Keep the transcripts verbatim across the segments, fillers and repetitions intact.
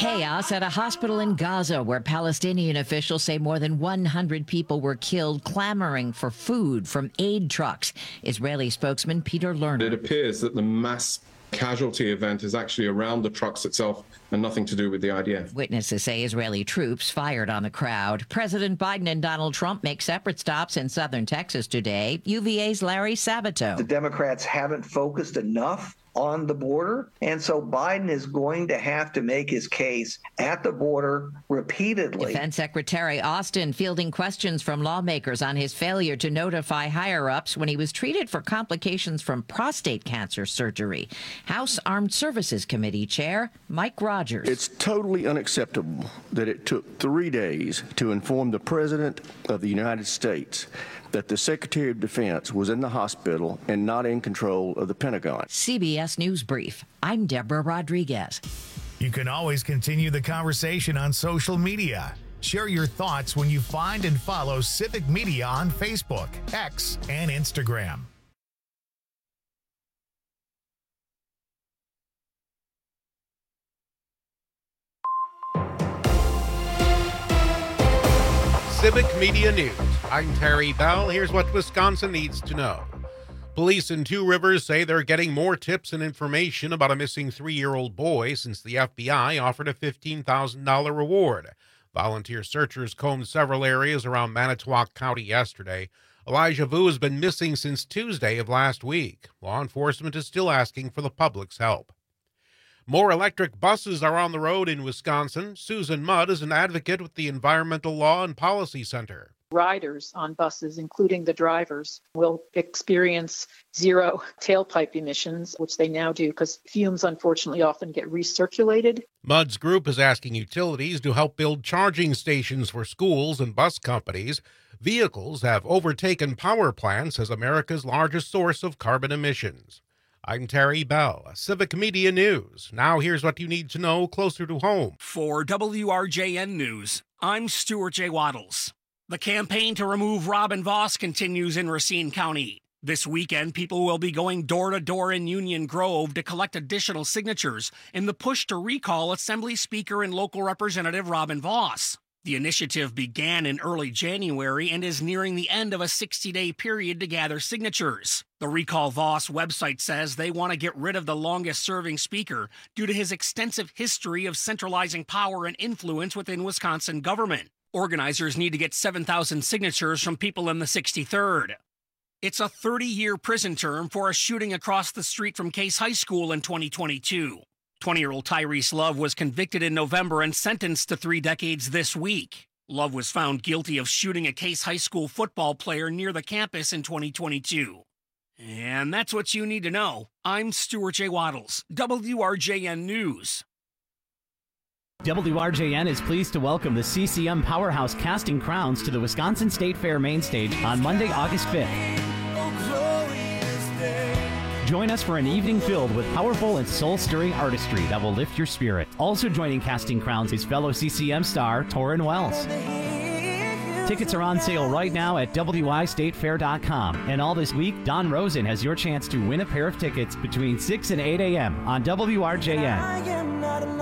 Chaos at a hospital in Gaza where Palestinian officials say more than one hundred people were killed clamoring for food from aid trucks. Israeli spokesman Peter Lerner. It appears that the mass casualty event is actually around the trucks itself and nothing to do with the I D F. Witnesses say Israeli troops fired on the crowd. President Biden and Donald Trump make separate stops in southern Texas today. U V A's Larry Sabato. The Democrats haven't focused enough on the border, and so Biden is going to have to make his case at the border repeatedly. Defense Secretary Austin fielding questions from lawmakers on his failure to notify higher-ups when he was treated for complications from prostate cancer surgery. House Armed Services Committee Chair Mike Rogers. It's totally unacceptable that it took three days to inform the President of the United States that the Secretary of Defense was in the hospital and not in control of the Pentagon. C B S News Brief. I'm Deborah Rodriguez. You can always continue the conversation on social media. Share your thoughts when you find and follow Civic Media on Facebook, X, and Instagram. Civic Media News. I'm Terry Bell. Here's what Wisconsin needs to know. Police in Two Rivers say they're getting more tips and information about a missing three-year-old boy since the F B I offered a fifteen thousand dollars reward. Volunteer searchers combed several areas around Manitowoc County yesterday. Elijah Vu has been missing since Tuesday of last week. Law enforcement is still asking for the public's help. More electric buses are on the road in Wisconsin. Susan Mudd is an advocate with the Environmental Law and Policy Center. Riders on buses, including the drivers, will experience zero tailpipe emissions, which they now do because fumes unfortunately often get recirculated. Mudd's group is asking utilities to help build charging stations for schools and bus companies. Vehicles have overtaken power plants as America's largest source of carbon emissions. I'm Terry Bell, Civic Media News. Now here's what you need to know closer to home. For W R J N News, I'm Stuart J. Waddles. The campaign to remove Robin Vos continues in Racine County. This weekend, people will be going door-to-door in Union Grove to collect additional signatures in the push to recall Assembly Speaker and local Representative Robin Vos. The initiative began in early January and is nearing the end of a sixty-day period to gather signatures. The Recall Vos website says they want to get rid of the longest-serving speaker due to his extensive history of centralizing power and influence within Wisconsin government. Organizers need to get seven thousand signatures from people in the sixty-third. It's a thirty-year prison term for a shooting across the street from Case High School in twenty twenty-two. twenty-year-old Tyrese Love was convicted in November and sentenced to three decades this week. Love was found guilty of shooting a Case High School football player near the campus in twenty twenty-two. And that's what you need to know. I'm Stuart J. Waddles, W R J N News. W R J N is pleased to welcome the C C M Powerhouse Casting Crowns to the Wisconsin State Fair main stage on Monday, August fifth. Join us for an evening filled with powerful and soul-stirring artistry that will lift your spirit. Also joining Casting Crowns is fellow C C M star Torrin Wells. Tickets are on sale right now at W I state fair dot com. And all this week, Don Rosen has your chance to win a pair of tickets between six and eight a.m. on W R J N.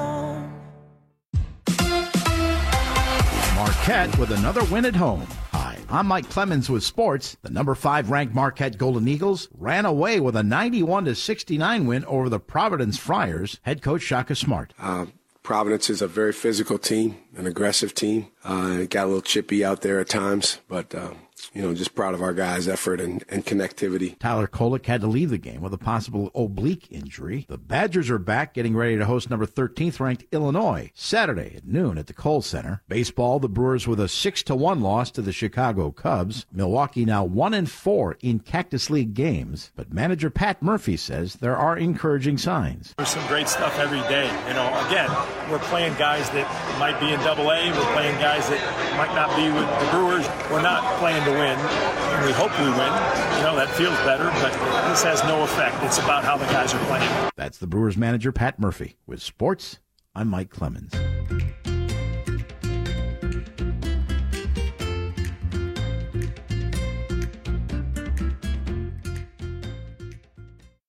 Marquette with another win at home. Hi, I'm Mike Clemens with sports. The number five ranked Marquette Golden Eagles ran away with a ninety-one to sixty-nine win over the Providence Friars. Head coach Shaka Smart. Uh, Providence is a very physical team, an aggressive team. Uh, got a little chippy out there at times, but uh, you know, just proud of our guys' effort and, and connectivity. Tyler Kolek had to leave the game with a possible oblique injury. The Badgers are back, getting ready to host number thirteenth ranked Illinois Saturday at noon at the Kohl Center. Baseball, the Brewers with a six to one loss to the Chicago Cubs. Milwaukee now one and four in Cactus League games, but manager Pat Murphy says there are encouraging signs. There's some great stuff every day. You know, again, we're playing guys that might be in Double A. We're playing guys that might not be with the Brewers. We're not playing to win. And we hope we win. You know, that feels better, but this has no effect. It's about how the guys are playing. That's the Brewers manager, Pat Murphy. With sports, I'm Mike Clemens.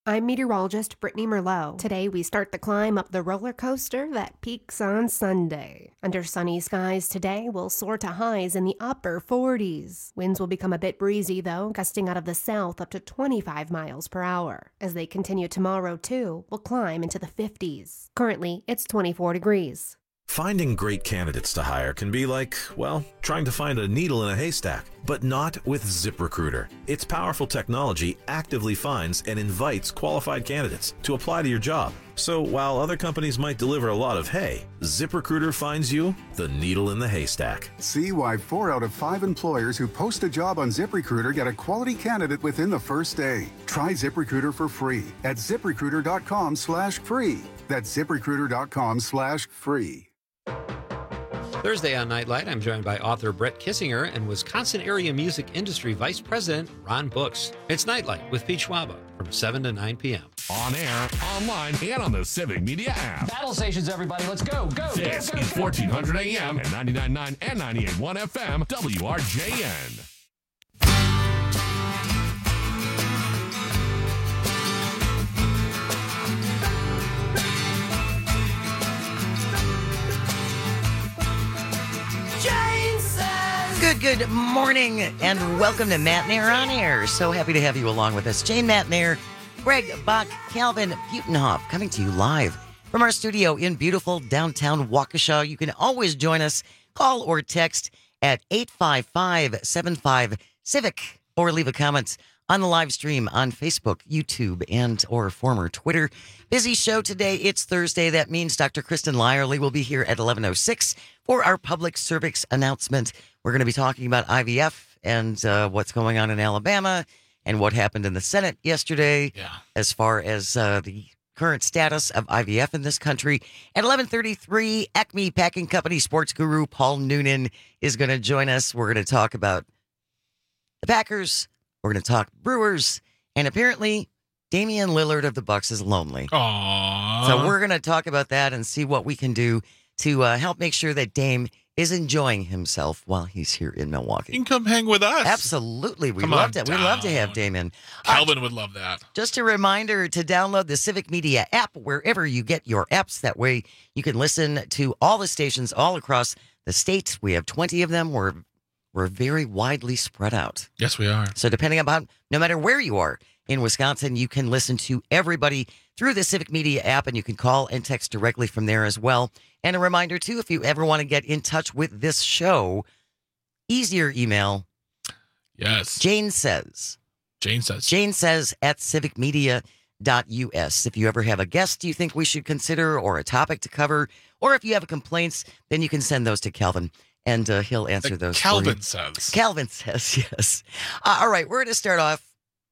I'm meteorologist Brittany Merlot. Today we start the climb up the roller coaster that peaks on Sunday. Under sunny skies today, we'll soar to highs in the upper forties. Winds will become a bit breezy though, gusting out of the south up to twenty-five miles per hour. As they continue tomorrow too, we'll climb into the fifties. Currently, it's twenty-four degrees. Finding great candidates to hire can be like, well, trying to find a needle in a haystack, but not with ZipRecruiter. Its powerful technology actively finds and invites qualified candidates to apply to your job. So while other companies might deliver a lot of hay, ZipRecruiter finds you the needle in the haystack. See why four out of five employers who post a job on ZipRecruiter get a quality candidate within the first day. Try ZipRecruiter for free at ZipRecruiter.com slash free. That's ZipRecruiter.com slash free. Thursday on Nightlight, I'm joined by author Brett Kissinger and Wisconsin Area Music Industry Vice President Ron Books. It's Nightlight with Pete Schwaba from seven to nine p.m. On air, online, and on the Civic Media app. Battle stations, everybody. Let's go, go, This go, go, is go. fourteen hundred A M and ninety-nine point nine and ninety-eight point one F M, W R J N. Good, good morning, and welcome to Matt Nair on Air. So happy to have you along with us. Jane Matt Nair, Greg Bach, Calvin Butenhoff, coming to you live from our studio in beautiful downtown Waukesha. You can always join us, call or text at eight five five, seven five, CIVIC, or leave a comment on the live stream on Facebook, YouTube, and or former Twitter. Busy show today. It's Thursday. That means Doctor Kristen Lyerly will be here at eleven oh six for our public service announcement. We're going to be talking about I V F and uh, what's going on in Alabama and what happened in the Senate yesterday yeah. as far as uh, the current status of I V F in this country. At eleven thirty-three, Acme Packing Company sports guru Paul Noonan is going to join us. We're going to talk about the Packers. We're going to talk Brewers. And apparently, Damian Lillard of the Bucks is lonely. Aww. So we're going to talk about that and see what we can do to uh, help make sure that Dame is enjoying himself while he's here in Milwaukee. You can come hang with us. Absolutely. We Come love on to we love to have Dame in. Calvin uh, would love that. Just a reminder to download the Civic Media app wherever you get your apps. That way you can listen to all the stations all across the state. We have twenty of them. We're we're very widely spread out. Yes, we are. So depending upon, no matter where you are in Wisconsin, you can listen to everybody through the Civic Media app, and you can call and text directly from there as well. And a reminder, too, if you ever want to get in touch with this show, easier email. Yes. Jane says. Jane says. Jane says at civic media dot U S. If you ever have a guest you think we should consider or a topic to cover, or if you have complaints, then you can send those to Calvin, and uh, he'll answer Like those Calvin for you. says. Calvin says, yes. Uh, all right, we're going to start off.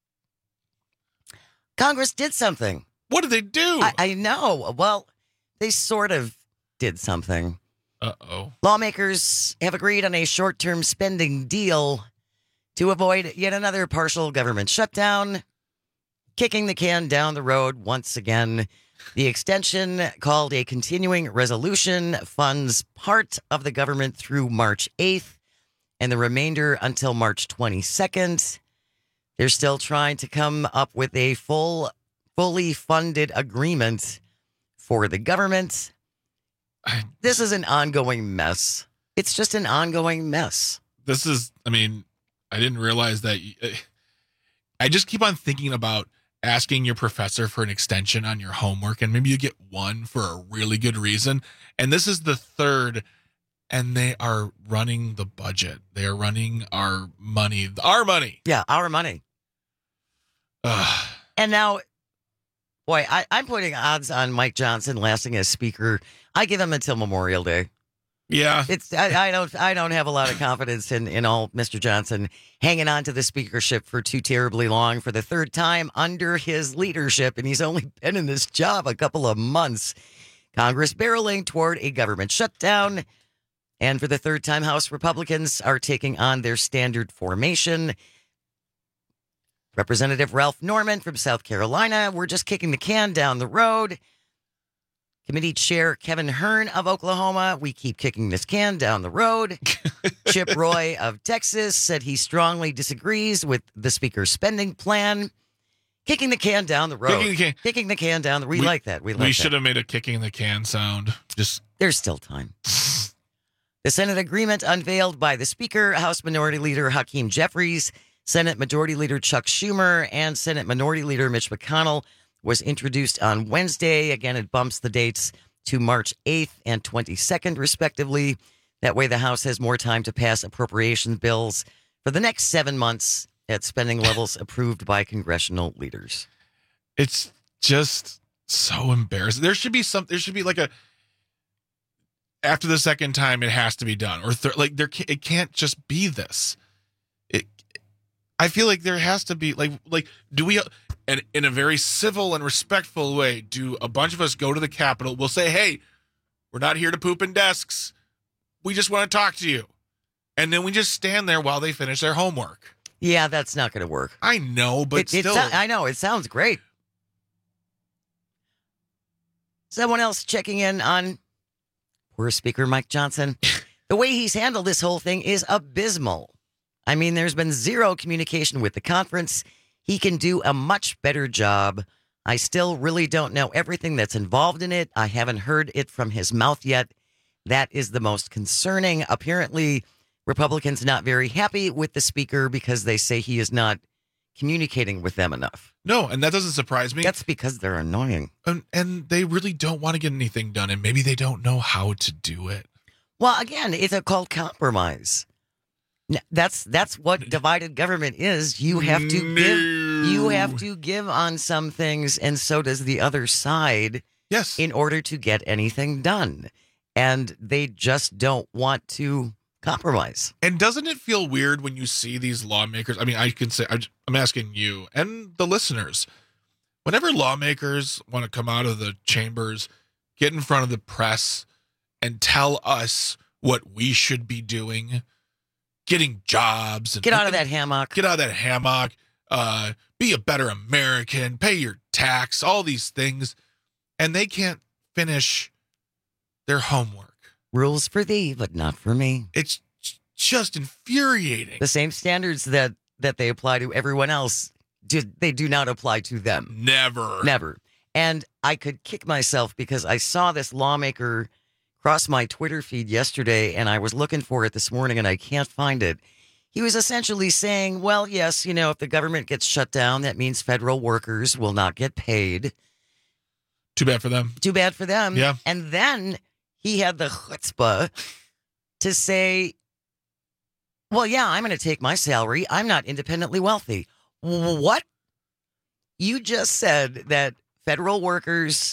Congress did something. What did they do? I, I know. Well, they sort of did something. Uh-oh. Lawmakers have agreed on a short-term spending deal to avoid yet another partial government shutdown, kicking the can down the road once again. The extension, called a continuing resolution, funds part of the government through March eighth and the remainder until March twenty-second. They're still trying to come up with a full, fully funded agreement for the government. This is an ongoing mess. It's just an ongoing mess. This is, I mean, I didn't realize that. You, I just keep on thinking about asking your professor for an extension on your homework, and maybe you get one for a really good reason. And this is the third, and they are running the budget. They are running our money, our money. Yeah, our money. Ugh. And now, boy, I, I'm putting odds on Mike Johnson lasting as speaker. I give him until Memorial Day. Yeah, it's I, I don't I don't have a lot of confidence in in all Mister Johnson hanging on to the speakership for too terribly long for the third time under his leadership, and he's only been in this job a couple of months. Congress barreling toward a government shutdown, and for the third time, House Republicans are taking on their standard formation. Representative Ralph Norman from South Carolina, we're just kicking the can down the road. Committee Chair Kevin Hern of Oklahoma, we keep kicking this can down the road. Chip Roy of Texas said he strongly disagrees with the Speaker's spending plan. Kicking the can down the road. Kicking the can. Kicking the can down the We, we like that. We like We should that. have made a kicking the can sound. Just There's still time. The Senate agreement unveiled by the Speaker, House Minority Leader Hakeem Jeffries, Senate Majority Leader Chuck Schumer, and Senate Minority Leader Mitch McConnell was introduced on Wednesday. Again, it bumps the dates to March eighth and twenty-second, respectively. That way the House has more time to pass appropriation bills for the next seven months at spending levels approved by congressional leaders. It's just so embarrassing. There should be some, there should be like a, after the second time, it has to be done. Or th- like there, it can't just be this. It, I feel like there has to be like, like, do we, and in a very civil and respectful way, do a bunch of us go to the Capitol? We'll say, hey, we're not here to poop in desks. We just want to talk to you. And then we just stand there while they finish their homework. Yeah, that's not going to work. I know, but it, it still. So, I know. It sounds great. Someone else checking in on poor Speaker Mike Johnson. The way he's handled this whole thing is abysmal. I mean, there's been zero communication with the conference. He can do a much better job. I still really don't know everything that's involved in it. I haven't heard it from his mouth yet. That is the most concerning. Apparently, Republicans not very happy with the speaker because they say he is not communicating with them enough. No, and that doesn't surprise me. That's because they're annoying. And, and they really don't want to get anything done, and maybe they don't know how to do it. Well, again, it's a called compromise. That's that's what divided government is. You have to no. give you have to give on some things, and so does the other side. Yes. In order to get anything done. And they just don't want to compromise. And doesn't it feel weird when you see these lawmakers? I mean, I can say, I'm asking you and the listeners, whenever lawmakers want to come out of the chambers, get in front of the press and tell us what we should be doing, getting jobs. And get out of that hammock. Get out of that hammock. Uh, be a better American. Pay your tax. All these things. And they can't finish their homework. Rules for thee, but not for me. It's just infuriating. The same standards that, that they apply to everyone else, do, they do not apply to them. Never. Never. And I could kick myself because I saw this lawmaker cross my Twitter feed yesterday, and I was looking for it this morning, and I can't find it. He was essentially saying, well, yes, you know, if the government gets shut down, that means federal workers will not get paid. Too bad for them. Too bad for them. Yeah. And then he had the chutzpah to say, well, yeah, I'm going to take my salary. I'm not independently wealthy. What? You just said that federal workers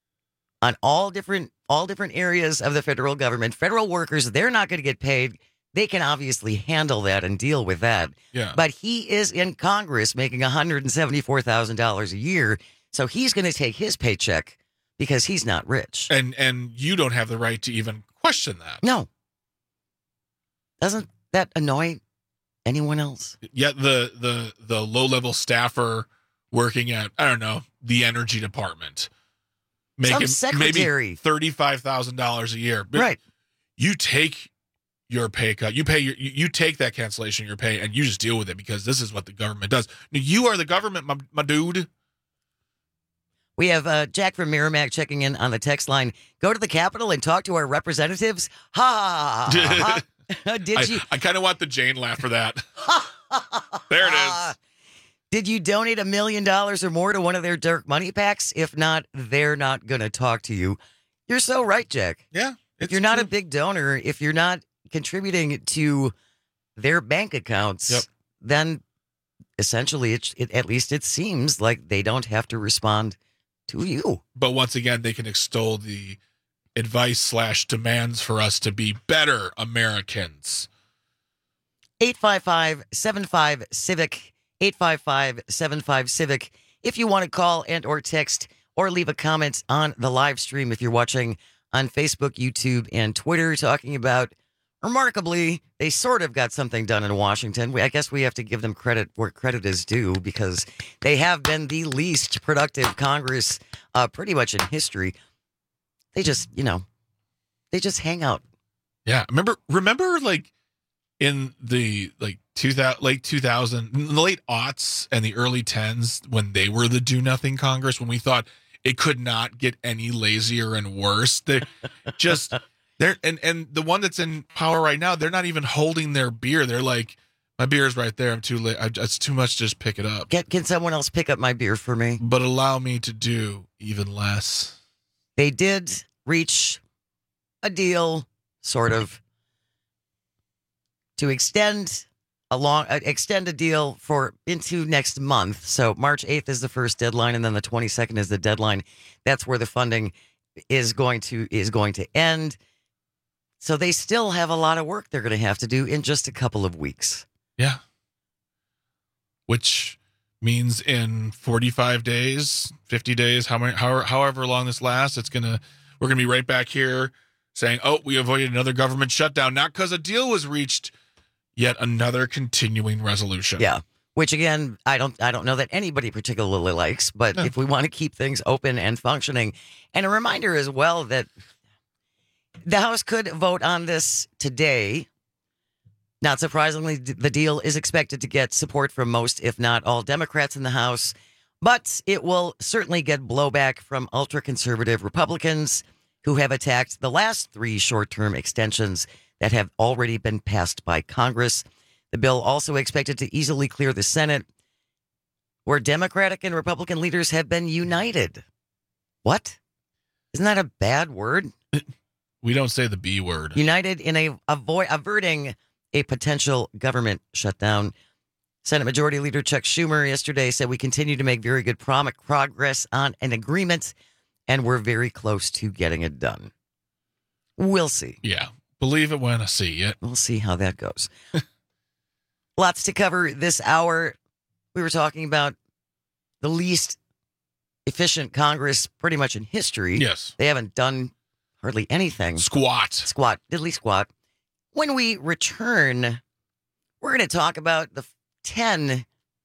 on all different all different areas of the federal government, federal workers, they're not going to get paid. They can obviously handle that and deal with that. Yeah. But he is in Congress making one hundred seventy-four thousand dollars a year, so he's going to take his paycheck because he's not rich. And and you don't have the right to even question that. No. Doesn't that annoy anyone else? Yet the the the low-level staffer working at, I don't know, the energy department, making secretary. maybe thirty-five thousand dollars a year. But right. You take your pay cut, you pay your, you, you take that cancellation of your pay, and you just deal with it because this is what the government does. You are the government, my, my dude. We have uh, Jack from Merrimack checking in on the text line. Go to the Capitol and talk to our representatives. Ha! ha, ha. Did I, you? I kind of want the Jane laugh for that. There it is. Did you donate a million dollars or more to one of their dark money packs? If not, they're not going to talk to you. You're so right, Jack. Yeah. If you're not true. a big donor, if you're not contributing to their bank accounts, yep. then essentially, it, it, at least it seems like they don't have to respond to you. But once again, they can extol the advice slash demands for us to be better Americans. eight five five, seven five, civic, eight five five, seven five, civic. If you want to call and or text or leave a comment on the live stream if you're watching on Facebook, YouTube, and Twitter, talking about, remarkably, they sort of got something done in Washington. I guess we have to give them credit where credit is due because they have been the least productive Congress uh, pretty much in history. They just, you know, they just hang out. Yeah. Remember, remember like in the like two thousand, late two thousand, the late aughts and the early tens, when they were the do nothing Congress, when we thought it could not get any lazier and worse. They just they're and and the one that's in power right now, they're not even holding their beer. They're like, my beer's right there. I'm too late. I, it's too much to just pick it up. Can, can someone else pick up my beer for me? But allow me to do even less. They did reach a deal, sort of, to extend a long, uh, extend a deal for into next month. So March eighth is the first deadline, and then the twenty-second is the deadline. That's where the funding is going to is going to end. So they still have a lot of work they're going to have to do in just a couple of weeks. Yeah. Which means in forty-five days, fifty days, how many, however, however long this lasts, it's gonna we're gonna be right back here saying, "Oh, we avoided another government shutdown, not because a deal was reached, yet another continuing resolution." Yeah. Which again, I don't I don't know that anybody particularly likes, but No. if we want to keep things open and functioning, and a reminder as well that the House could vote on this today. Not surprisingly, the deal is expected to get support from most, if not all, Democrats in the House, but it will certainly get blowback from ultra-conservative Republicans who have attacked the last three short-term extensions that have already been passed by Congress. The bill also expected to easily clear the Senate, where Democratic and Republican leaders have been united. What? Isn't that a bad word? We don't say the B word. United in a avoid averting a potential government shutdown. Senate Majority Leader Chuck Schumer yesterday said we continue to make very good prom- progress on an agreement, and we're very close to getting it done. We'll see. Yeah. Believe it when I see it. We'll see how that goes. Lots to cover this hour. We were talking about the least efficient Congress pretty much in history. Yes. They haven't done hardly anything. Squat. Squat. Diddly squat. When we return, we're going to talk about the ten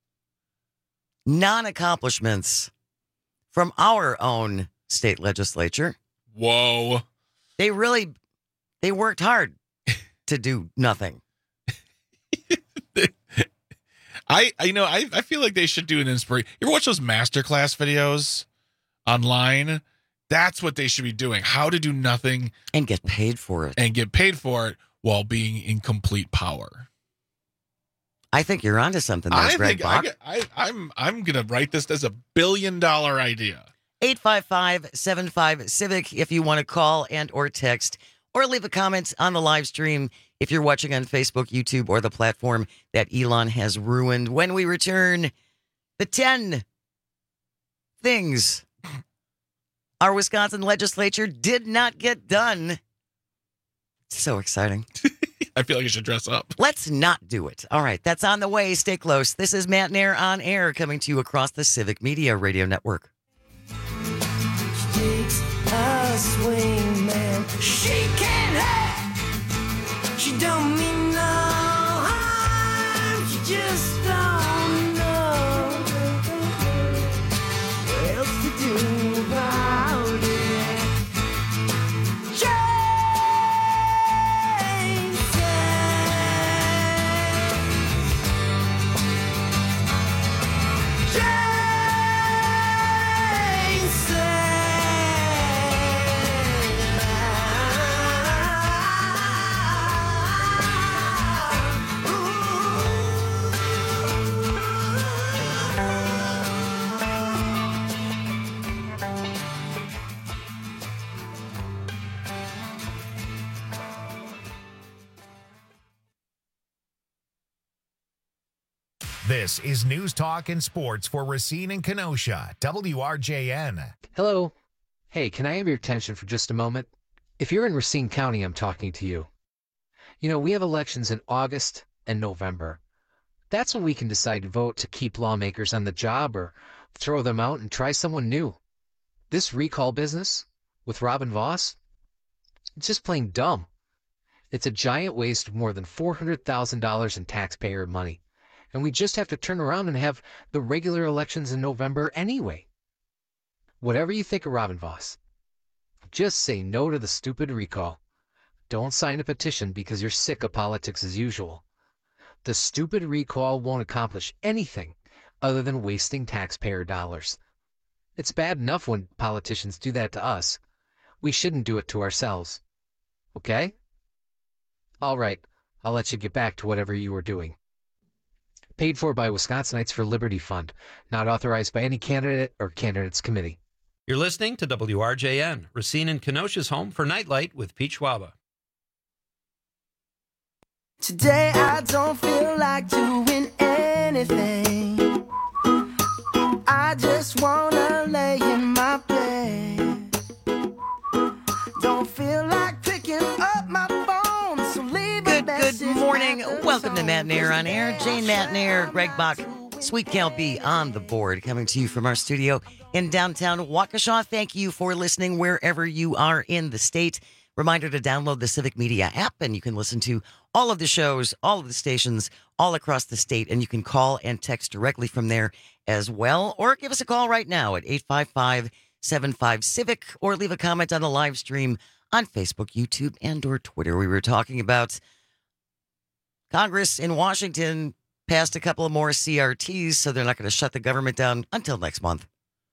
non-accomplishments from our own state legislature. Whoa. They really, they worked hard to do nothing. I, I, you know, I, I feel like they should do an inspiration. You ever watch those masterclass videos online? That's what they should be doing. How to do nothing. And get paid for it. And get paid for it while being in complete power. I think you're onto something there, I Greg think I, Bach. I, I'm, I'm going to write this as a billion dollar idea. eight five five, seven five, CIVIC if you want to call and or text or leave a comment on the live stream if you're watching on Facebook, YouTube, or the platform that Elon has ruined. When we return, the ten things our Wisconsin legislature did not get done. So exciting. I feel like you should dress up. Let's not do it. All right, that's on the way. Stay close. This is Matt Nair on air, coming to you across the Civic Media Radio Network. Takes a swing, man. She can't have. She don't mean no harm. She just don't know what else to do about it. Jane said. Jane This is News Talk and Sports for Racine and Kenosha, W R J N. Hello. Hey, can I have your attention for just a moment? If you're in Racine County, I'm talking to you. You know, we have elections in August and November. That's when we can decide to vote to keep lawmakers on the job or throw them out and try someone new. This recall business with Robin Voss, it's just plain dumb. It's a giant waste of more than four hundred thousand dollars in taxpayer money. And we just have to turn around and have the regular elections in November anyway. Whatever you think of Robin Voss, just say no to the stupid recall. Don't sign a petition because you're sick of politics as usual. The stupid recall won't accomplish anything other than wasting taxpayer dollars. It's bad enough when politicians do that to us. We shouldn't do it to ourselves. Okay? All right, I'll let you get back to whatever you were doing. Paid for by Wisconsinites for Liberty Fund. Not authorized by any candidate or candidates committee. You're listening to W R J N, Racine and Kenosha's home for Nightlight with Pete Schwaba. Today I don't feel like doing anything. I just wanna lay in my bed. Don't feel like picking up my phone, so leave Good, good morning. Welcome to Matt Nair on Air. Jane Matt Nair, Greg Bach, Sweet Cal B on the board, coming to you from our studio in downtown Waukesha. Thank you for listening wherever you are in the state. Reminder to download the Civic Media app, and you can listen to all of the shows, all of the stations, all across the state, and you can call and text directly from there as well, or give us a call right now at eight five five, seven five, CIVIC, or leave a comment on the live stream on Facebook, YouTube, and or Twitter. We were talking about Congress in Washington passed a couple of more C R Ts, so they're not going to shut the government down until next month.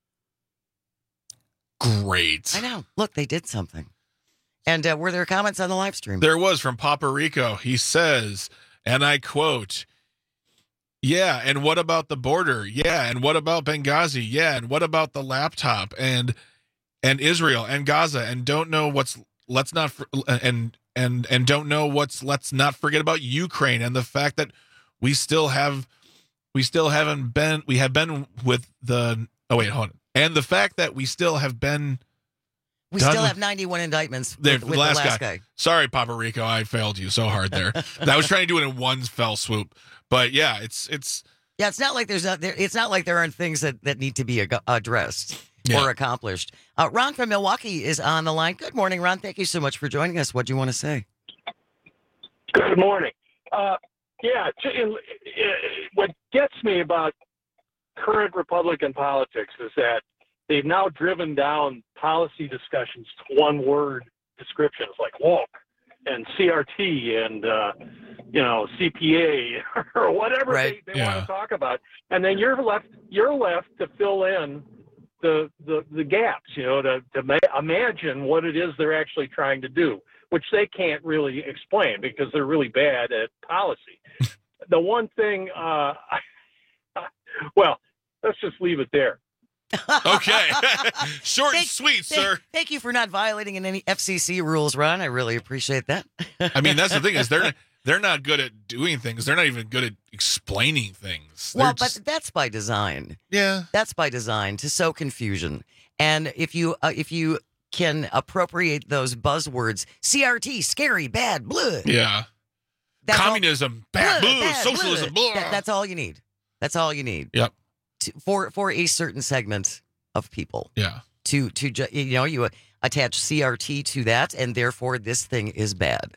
Great. I know. Look, they did something. And uh, were there comments on the live stream? There was from Papa Rico. He says, and I quote, yeah, and what about the border? Yeah, and what about Benghazi? Yeah, and what about the laptop? And and Israel and Gaza, and don't know what's let's not and and and don't know what's let's not forget about Ukraine and the fact that we still have we still haven't been we have been with the oh wait hold on and the fact that we still have been. We still have ninety-one indictments with, with the last, last guy. guy. Sorry, Papa Rico, I failed you so hard there. I was trying to do it in one fell swoop, but yeah, it's it's yeah, it's not like there's not there. It's not like there aren't things that, that need to be ag- addressed yeah. or accomplished. Uh, Ron from Milwaukee is on the line. Good morning, Ron. Thank you so much for joining us. What do you want to say? Good morning. Uh, yeah, what gets me about current Republican politics is that they've now driven down policy discussions to one-word descriptions like woke and C R T and, uh, you know, C P A or whatever right. they, they yeah. want to talk about. And then you're left you're left to fill in the the, the gaps, you know, to, to ma- imagine what it is they're actually trying to do, which they can't really explain because they're really bad at policy. The one thing, uh, well, let's just leave it there. Okay. Short thank, and sweet, thank, sir. Thank you for not violating any F C C rules, Ron. I really appreciate that. I mean, that's the thing is they're they're not good at doing things. They're not even good at explaining things. They're well, just... but that's by design. Yeah. That's by design to sow confusion. And if you uh, if you can appropriate those buzzwords, C R T, scary, bad, blah. Yeah. Communism, all, bad, blah, blah, bad, socialism, blah. blah. That, that's all you need. That's all you need. Yep. To, for for a certain segment of people. Yeah. To to ju- you know you attach C R T to that, and therefore this thing is bad.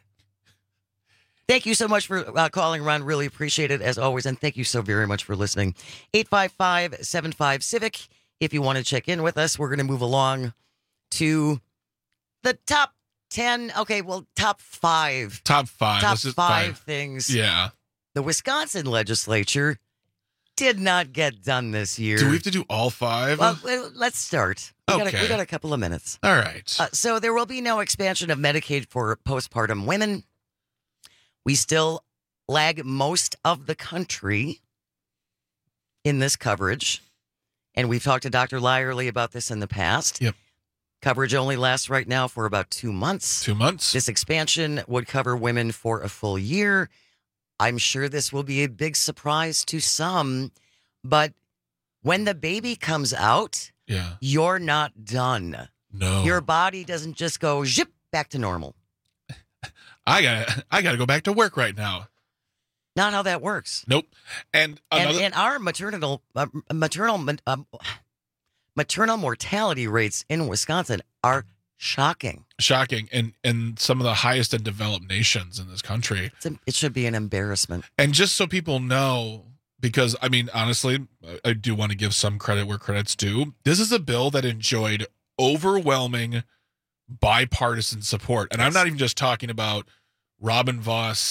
Thank you so much for uh, calling, Ron. Really appreciate it as always, and thank you so very much for listening. eight five five, seven five, CIVIC. If you want to check in with us, we're going to move along to the top ten. Okay, well, top five. Top five. Top This is five, five things. Yeah. The Wisconsin legislature did not get done this year. Do we have to do all five? Well, let's start. We, okay. got a, we got a couple of minutes. All right. Uh, so there will be no expansion of Medicaid for postpartum women. We still lag most of the country in this coverage. And we've talked to Doctor Lyerly about this in the past. Yep. Coverage only lasts right now for about two months. Two months. This expansion would cover women for a full year. I'm sure this will be a big surprise to some, but when the baby comes out, yeah. you're not done. No. Your body doesn't just go zip back to normal. I got I got to go back to work right now. Not how that works. Nope. And another... and, and our maternal uh, maternal um, maternal mortality rates in Wisconsin are shocking. Shocking, and and some of the highest in developed nations in this country. It's a, it should be an embarrassment. And just so people know, because I mean, honestly, I do want to give some credit where credit's due. This is a bill that enjoyed overwhelming bipartisan support, and yes. I'm not even just talking about Robin Vos,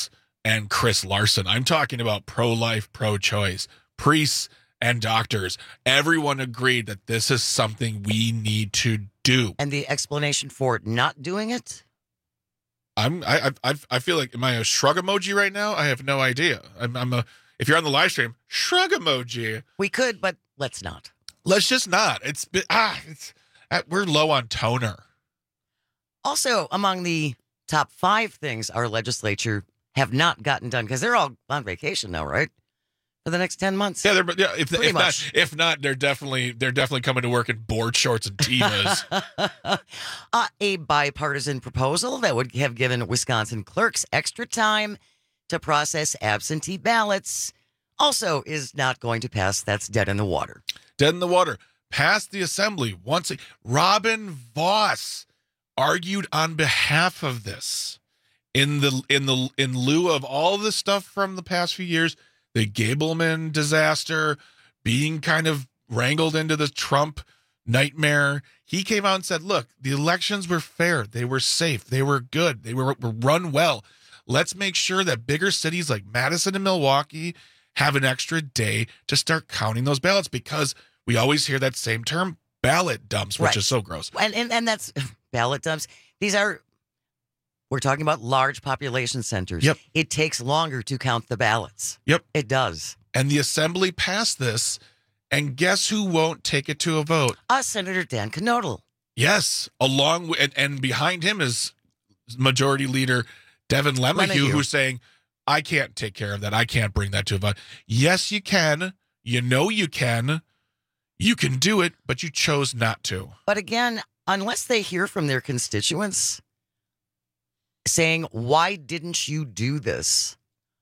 and Chris Larson. I'm talking about pro-life, pro-choice, priests and doctors. Everyone agreed that this is something we need to do. And the explanation for not doing it? I'm I I I feel like, am I a shrug emoji right now? I have no idea. I'm, I'm a if you're on the live stream, shrug emoji. We could, but let's not. Let's just not. It's ah, it's we're low on toner. Also, among the top five things our legislature have not gotten done, because they're all on vacation now, right? For the next ten months. Yeah, they're yeah. If, Pretty if much. not, if not, they're definitely they're definitely coming to work in board shorts and tivas. uh, a bipartisan proposal that would have given Wisconsin clerks extra time to process absentee ballots also is not going to pass. That's dead in the water. Dead in the water. Passed the assembly once. A, Robin Vos argued on behalf of this in the in the in lieu of all the stuff from the past few years. The Gableman disaster, being kind of wrangled into the Trump nightmare. He came out and said, look, the elections were fair. They were safe. They were good. They were, were run well. Let's make sure that bigger cities like Madison and Milwaukee have an extra day to start counting those ballots, because we always hear that same term, ballot dumps, which Right. is so gross. And, and, and that's ballot dumps. These are, we're talking about large population centers. Yep. It takes longer to count the ballots. Yep. It does. And the assembly passed this, and guess who won't take it to a vote? Uh, Senator Dan Knodel. Yes, along with, and, and behind him is Majority Leader Devin LeMahieu, LeMahieu. who's saying, I can't take care of that. I can't bring that to a vote. Yes, you can. You know you can. You can do it, but you chose not to. But again, unless they hear from their constituents saying, why didn't you do this?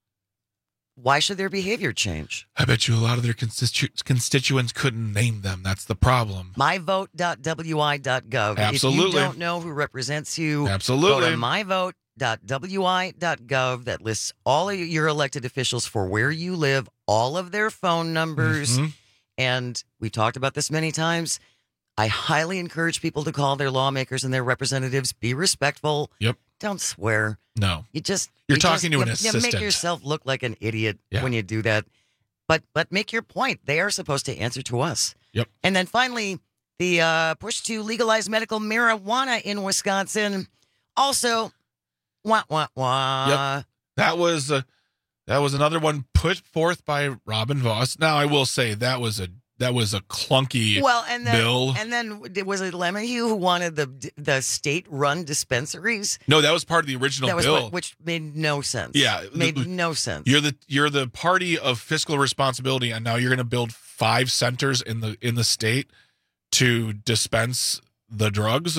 Why should their behavior change? I bet you a lot of their constitu- constituents couldn't name them. That's the problem. my vote dot w i dot gov. Absolutely. If you don't know who represents you, Absolutely. go to my vote dot w i dot gov. That lists all of your elected officials for where you live, all of their phone numbers. Mhm. And we talked about this many times. I highly encourage people to call their lawmakers and their representatives. Be respectful. Yep. Don't swear. No. You just You're you talking just, to you, an you assistant. make yourself look like an idiot Yeah. when you do that. But but make your point. They are supposed to answer to us. Yep. And then finally, the uh, push to legalize medical marijuana in Wisconsin. Also, wah wah wah. Yep. That was uh, that was another one put forth by Robin Vos. Now I will say that was a that was a clunky Well, and then bill. and then was it LeMahieu who wanted the the state-run dispensaries? No, that was part of the original That was bill. what, which made no sense. Yeah, made the- no sense. You're the you're the party of fiscal responsibility, and now you're going to build five centers in the in the state to dispense the drugs.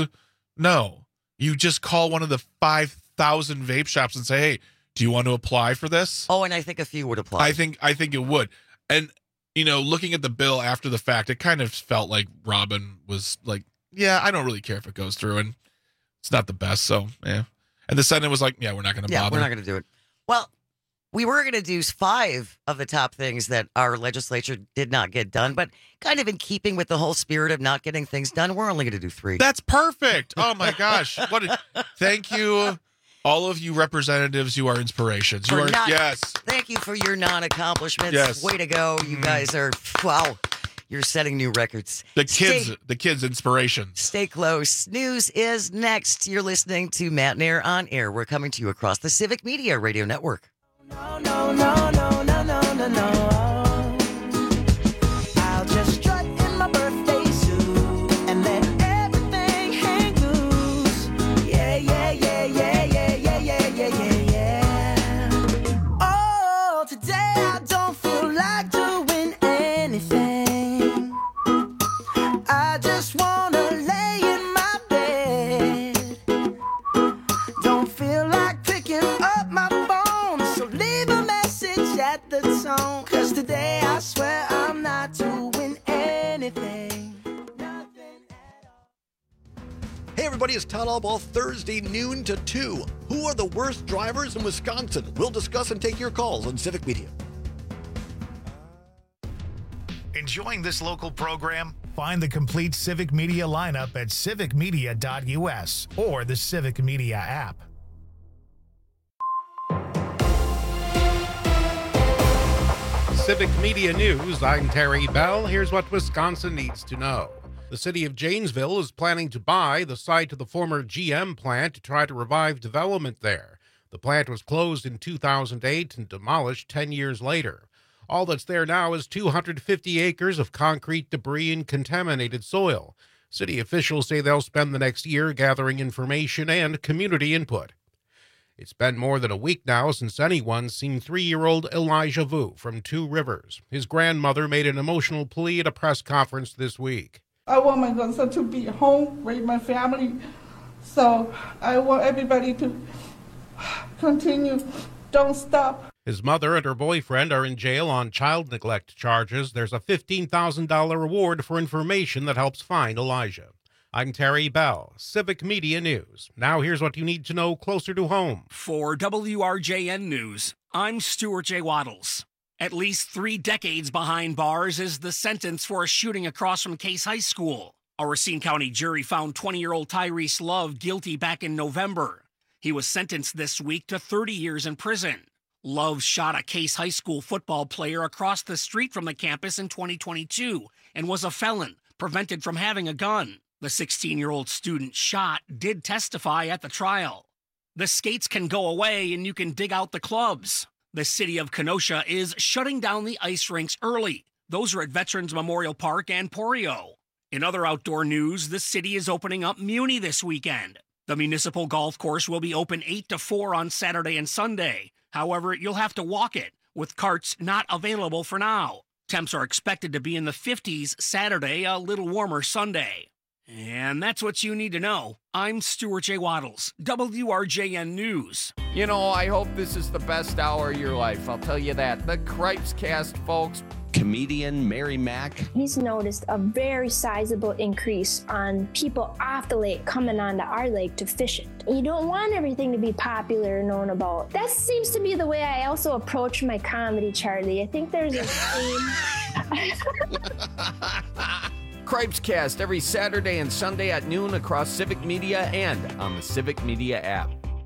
No, you just call one of the five thousand vape shops and say, "Hey, do you want to apply for this?" Oh, and I think a few would apply. I think I think it would. And you know, looking at the bill after the fact, it kind of felt like Robin was like, "Yeah, I don't really care if it goes through, and it's not the best." So, yeah. And the Senate was like, "Yeah, we're not going to yeah, bother." we're not going to do it. Well, we were going to do five of the top things that our legislature did not get done, but kind of in keeping with the whole spirit of not getting things done, we're only going to do three. That's perfect. Oh my gosh! What? A, thank you, all of you representatives. You are inspirations. You For are not- yes. Thank you for your non-accomplishments. Yes. Way to go. You guys are, wow, you're setting new records. The kids, Stay, the kids' inspirations. stay close. News is next. You're listening to Matt and Air on Air. We're coming to you across the Civic Media Radio Network. No, no, no, no, no, no, no. I'll just strut in my birthday suit and let everything hang loose. Yeah, yeah, yeah, yeah, yeah, yeah, yeah, yeah, yeah, yeah. Oh, today I don't feel like doing anything. I just wanna lay in my bed. Don't feel like picking up my phone, so leave a message at the tone. Cause today I swear I'm not doing anything. Hey everybody, it's Town Hall Ball Thursday noon to two. Who are the worst drivers in Wisconsin? We'll discuss and take your calls on Civic Media. Enjoying this local program? Find the complete Civic Media lineup at civic media dot u s or the Civic Media app. Civic Media News, I'm Terry Bell. Here's what Wisconsin needs to know. The city of Janesville is planning to buy the site of the former G M plant to try to revive development there. The plant was closed in two thousand eight and demolished ten years later. All that's there now is two hundred fifty acres of concrete debris and contaminated soil. City officials say they'll spend the next year gathering information and community input. It's been more than a week now since anyone's seen three-year-old Elijah Vu from Two Rivers. His grandmother made an emotional plea at a press conference this week. I want my grandson to be home with my family, so I want everybody to continue. Don't stop. His mother and her boyfriend are in jail on child neglect charges. There's a fifteen thousand dollars reward for information that helps find Elijah. I'm Terry Bell, Civic Media News. Now here's what you need to know closer to home. For W R J N News, I'm Stuart J. Waddles. At least three decades behind bars is the sentence for a shooting across from Case High School. A Racine County jury found twenty-year-old Tyrese Love guilty back in November. He was sentenced this week to thirty years in prison. Love shot a Case High School football player across the street from the campus in twenty twenty-two and was a felon, prevented from having a gun. The sixteen-year-old student shot did testify at the trial. The skates can go away and you can dig out the clubs. The city of Kenosha is shutting down the ice rinks early. Those are at Veterans Memorial Park and Porio. In other outdoor news, the city is opening up Muni this weekend. The municipal golf course will be open eight to four on Saturday and Sunday. However, you'll have to walk it, with carts not available for now. Temps are expected to be in the fifties Saturday, a little warmer Sunday. And that's what you need to know. I'm Stuart J. Waddles, W R J N News. You know, I hope this is the best hour of your life. I'll tell you that. The Cripes Cast, folks. Comedian Mary Mack. He's noticed a very sizable increase on people off the lake coming onto our lake to fish it. You don't want everything to be popular and known about. That seems to be the way I also approach my comedy, Charlie. I think there's a theme. Cripes Cast every Saturday and Sunday at noon across Civic Media and on the Civic Media app.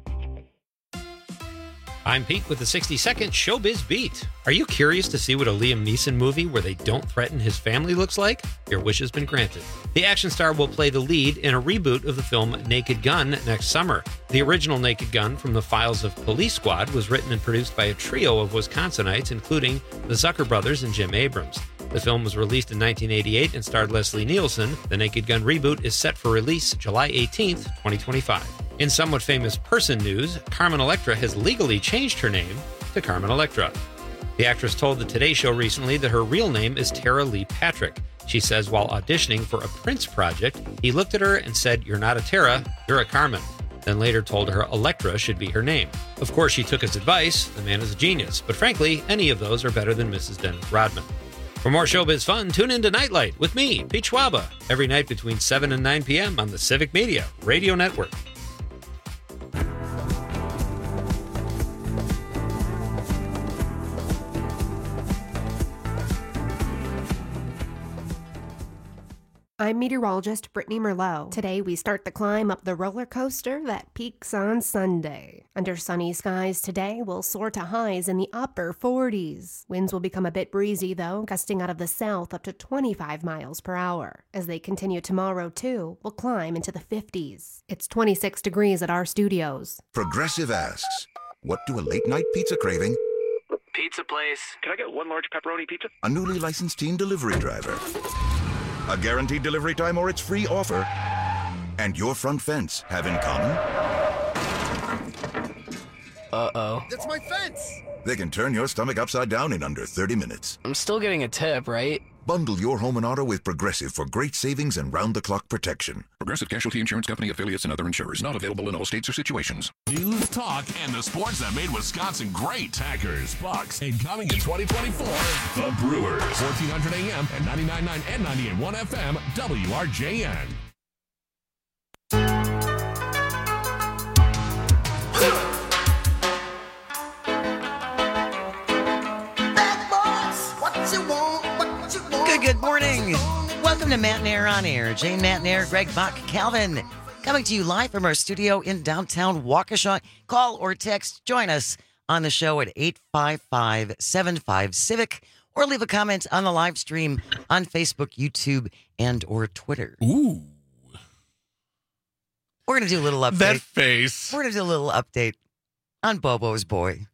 I'm Pete with the sixty second Showbiz Beat. Are you curious to see what a Liam Neeson movie where they don't threaten his family looks like? Your wish has been granted. The action star will play the lead in a reboot of the film Naked Gun next summer. The original Naked Gun from the files of Police Squad was written and produced by a trio of Wisconsinites, including the Zucker brothers and Jim Abrams. The film was released in nineteen eighty-eight and starred Leslie Nielsen. The Naked Gun reboot is set for release July eighteenth, twenty twenty-five. In somewhat famous person news, Carmen Electra has legally changed her name to Carmen Electra. The actress told the Today Show recently that her real name is Tara Lee Patrick. She says while auditioning for a Prince project, he looked at her and said, "You're not a Tara, you're a Carmen." Then later told her Electra should be her name. Of course, she took his advice. The man is a genius. But frankly, any of those are better than Missus Dennis Rodman. For more showbiz fun, tune in to Nightlight with me, Pete Schwaba, every night between seven and nine p.m. on the Civic Media Radio Network. I'm meteorologist Brittany Merlot. Today we start the climb up the roller coaster that peaks on Sunday. Under sunny skies today, we'll soar to highs in the upper forties. Winds will become a bit breezy though, gusting out of the south up to twenty-five miles per hour. As they continue tomorrow too, we'll climb into the fifties. It's twenty-six degrees at our studios. Progressive asks, what do a late night pizza craving, Pizza place. Can I get one large pepperoni pizza? a newly licensed teen delivery driver, a guaranteed delivery time or its free offer, and your front fence have in common? Uh-oh. That's my fence! They can turn your stomach upside down in under thirty minutes. I'm still getting a tip, right? Bundle your home and auto with Progressive for great savings and round-the-clock protection. Progressive Casualty Insurance Company affiliates and other insurers. Not available in all states or situations. News, talk, and the sports that made Wisconsin great. Packers, Bucks, and coming in twenty twenty-four, the Brewers. fourteen hundred A M and ninety-nine point nine and ninety-eight point one F M, W R J N. Good, good morning. Welcome to Matt and Air on Air. Jane, Matt and Air, Greg Buck, Calvin, coming to you live from our studio in downtown Waukesha. Call or text, join us on the show at eight five five, seven five, CIVIC or leave a comment on the live stream on Facebook, YouTube, and or Twitter. Ooh. We're going to do a little update. That face. We're going to do a little update on Bobo's boy.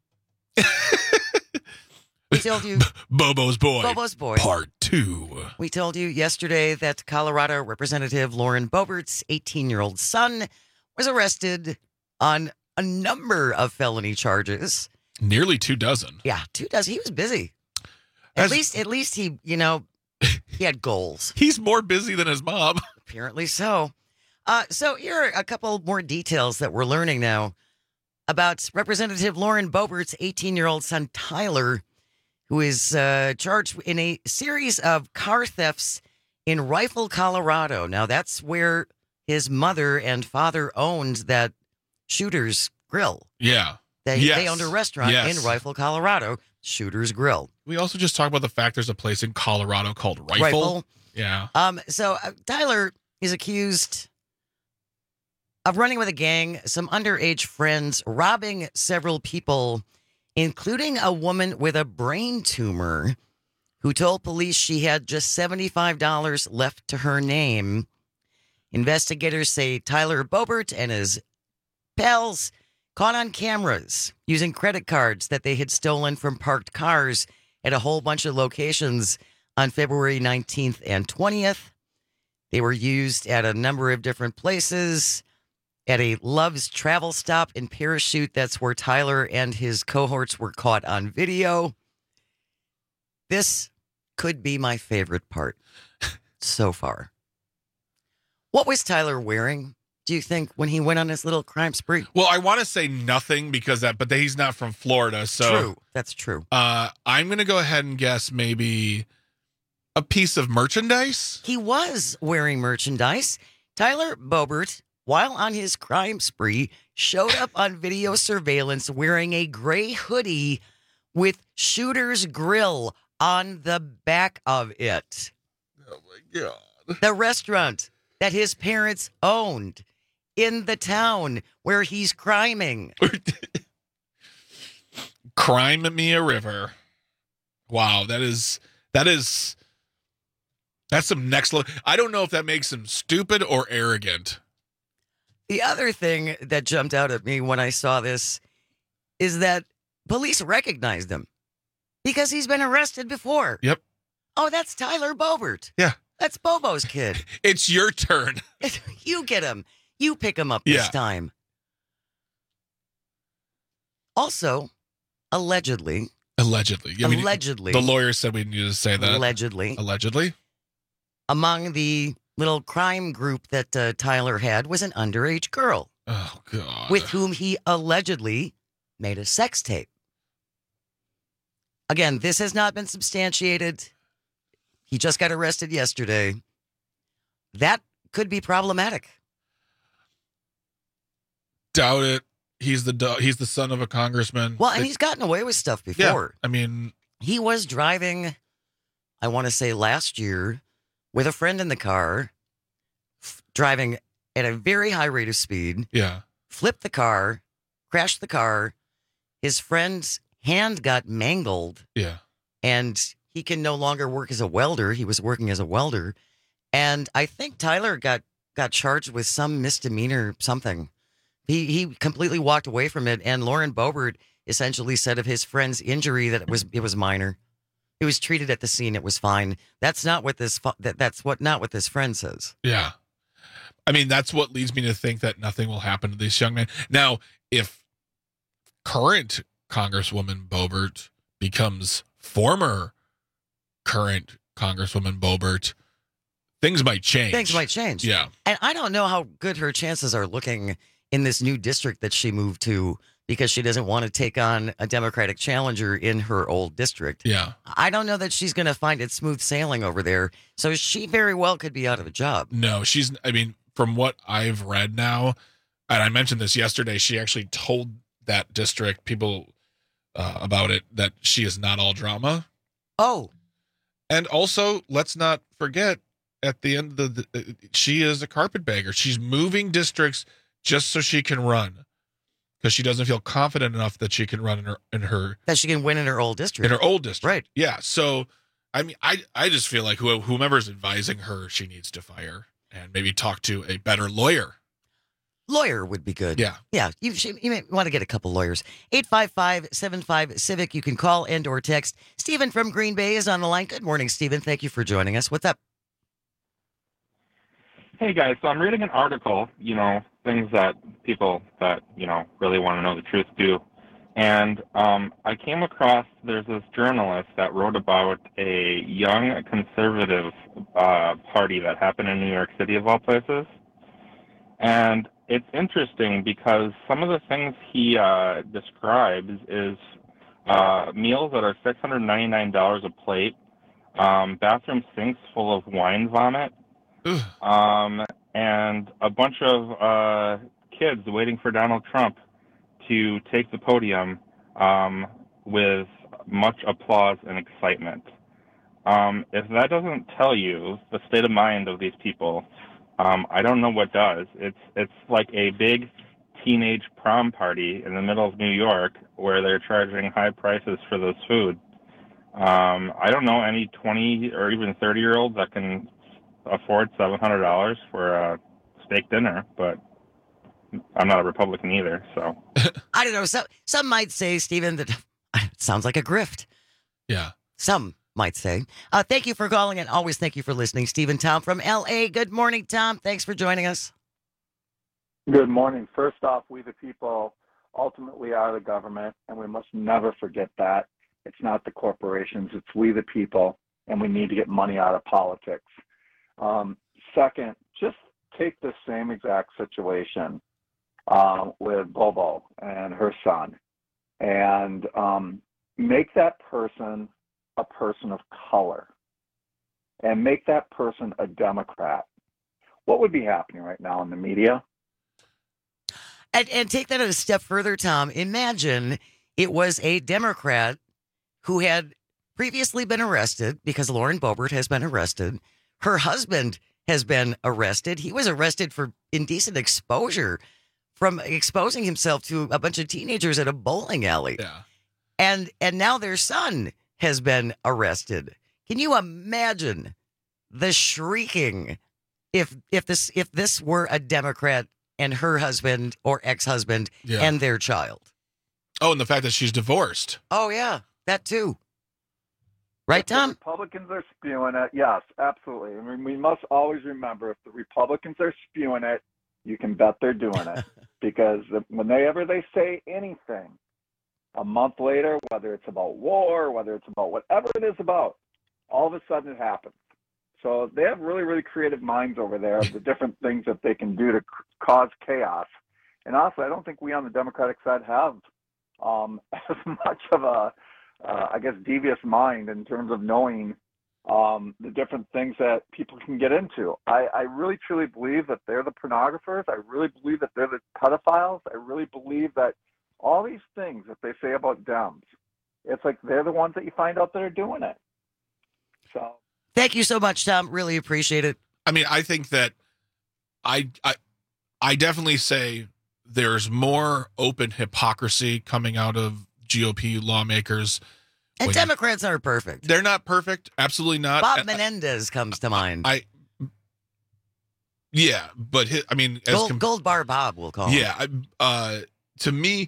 We told you. Bobo's boy. Bobo's boy. Part two. We told you yesterday that Colorado Representative Lauren Boebert's eighteen-year-old son was arrested on a number of felony charges. Nearly two dozen. Yeah, two dozen. He was busy. At As, least, at least he, you know, he had goals. He's more busy than his mom. Apparently so. Uh, so here are a couple more details that we're learning now about Representative Lauren Boebert's eighteen-year-old son, Tyler, who is uh, charged in a series of car thefts in Rifle, Colorado. Now, that's where his mother and father owned that Shooter's Grill. Yeah. They, yes. they owned a restaurant yes. in Rifle, Colorado, Shooter's Grill. We also just talked about the fact there's a place in Colorado called Rifle. Rifle. Yeah. Um. So uh, Tyler is accused of running with a gang, some underage friends, robbing several people, including a woman with a brain tumor who told police she had just seventy-five dollars left to her name. Investigators say Tyler Boebert and his pals caught on cameras using credit cards that they had stolen from parked cars at a whole bunch of locations on February nineteenth and twentieth. They were used at a number of different places. At a Love's travel stop in Parachute, that's where Tyler and his cohorts were caught on video. This could be my favorite part so far. What was Tyler wearing, do you think, when he went on his little crime spree? Well, I want to say nothing because that, but he's not from Florida, so True, that's true. Uh, I'm going to go ahead and guess maybe a piece of merchandise. He was wearing merchandise. Tyler Boebert, while on his crime spree, showed up on video surveillance wearing a gray hoodie with Shooter's Grill on the back of it. Oh, my God. The restaurant that his parents owned in the town where he's criming. Crime me a river. Wow, that is, that is, that's some next level. I don't know if that makes him stupid or arrogant. The other thing that jumped out at me when I saw this is that police recognized him because he's been arrested before. Yep. Oh, that's Tyler Boebert. Yeah. That's Bobo's kid. It's your turn. You get him. You pick him up this Yeah. time. Also, allegedly. Allegedly. I mean, allegedly. The lawyer said we needed to say that. Allegedly. Allegedly. Among the little crime group that uh, Tyler had was an underage girl. Oh, God. With whom he allegedly made a sex tape. Again, this has not been substantiated. He just got arrested yesterday. That could be problematic. Doubt it. He's the do- he's the son of a congressman. Well, and It- he's gotten away with stuff before. Yeah, I mean, he was driving, I want to say last year, with a friend in the car, f- driving at a very high rate of speed. Yeah. Flipped the car, crashed the car. His friend's hand got mangled. Yeah. And he can no longer work as a welder. He was working as a welder. And I think Tyler got, got charged with some misdemeanor something. He he completely walked away from it. And Lauren Boebert essentially said of his friend's injury that it was it was minor. It was treated at the scene. It was fine. That's not what this that, that's what not what this friend says. Yeah. I mean, that's what leads me to think that nothing will happen to this young man. Now, if current Congresswoman Boebert becomes former current Congresswoman Boebert, things might change. Things might change. Yeah. And I don't know how good her chances are looking in this new district that she moved to because she doesn't want to take on a Democratic challenger in her old district. Yeah. I don't know that she's going to find it smooth sailing over there. So she very well could be out of a job. No, she's, I mean, from what I've read now, and I mentioned this yesterday, she actually told that district people uh, about it that she is not all drama. Oh. And also, let's not forget, at the end of the, the she is a carpetbagger. She's moving districts just so she can run. because she doesn't feel confident enough that she can run in her in her that she can win in her old district. In her old district, right? Yeah. So, I mean, I I just feel like who, whomever's advising her, she needs to fire and maybe talk to a better lawyer. Lawyer would be good. Yeah. Yeah. You should, you may want to get a couple lawyers. eight five five, seven five, Civic. You can call and or text. Stephen from Green Bay is on the line. Good morning, Stephen. Thank you for joining us. What's up? Hey, guys. So I'm reading an article, you know, things that people that, you know, really want to know the truth do. And um, I came across, there's this journalist that wrote about a young conservative uh, party that happened in New York City, of all places. And it's interesting because some of the things he uh, describes is uh, meals that are six hundred ninety-nine dollars a plate, um, bathroom sinks full of wine vomit, um, and a bunch of uh, kids waiting for Donald Trump to take the podium um, with much applause and excitement. Um, if that doesn't tell you the state of mind of these people, Um, I don't know what does. It's it's like a big teenage prom party in the middle of New York where they're charging high prices for this food. Um, I don't know any twenty or even thirty-year-olds that can afford seven hundred dollars for a steak dinner, but I'm not a Republican either, so. I don't know. Some, some might say, Stephen, that it sounds like a grift. Yeah. Some might say. Uh, thank you for calling and always thank you for listening. Stephen Tom from L A. Good morning, Tom. Thanks for joining us. Good morning. First off, we the people ultimately are the government, and we must never forget that. It's not the corporations, it's we the people, and we need to get money out of politics. Um, second, just take the same exact situation uh, with Bobo and her son, and um, make that person a person of color, and make that person a Democrat. What would be happening right now in the media? And, and take that a step further, Tom. Imagine it was a Democrat who had previously been arrested because Lauren Boebert has been arrested. Her husband has been arrested. He was arrested for indecent exposure from exposing himself to a bunch of teenagers at a bowling alley. Yeah. And and now their son has been arrested. Can you imagine the shrieking if if this if this were a Democrat and her husband or ex-husband Yeah. and their child? Oh, and the fact that she's divorced. Oh, yeah, that too. Right, If the Tom? Republicans are spewing it. Yes, absolutely. I mean, we must always remember if the Republicans are spewing it, you can bet they're doing it. Because whenever they say anything, a month later, whether it's about war, whether it's about whatever it is about, all of a sudden it happens. So they have really, really creative minds over there of the different things that they can do to c- cause chaos. And honestly, I don't think we on the Democratic side have um, as much of a, uh, I guess, devious mind in terms of knowing um, the different things that people can get into. I, I really, truly believe that they're the pornographers. I really believe that they're the pedophiles. I really believe that all these things that they say about Dems, it's like they're the ones that you find out that are doing it. So. Thank you so much, Tom. Really appreciate it. I mean, I think that I I I definitely say there's more open hypocrisy coming out of G O P lawmakers. And when- Democrats aren't perfect. They're not perfect. Absolutely not. Bob I- Menendez comes to mind. I yeah, but hi- I mean, as Gold, com- Gold Bar Bob, we'll call him. yeah, I, uh, to me,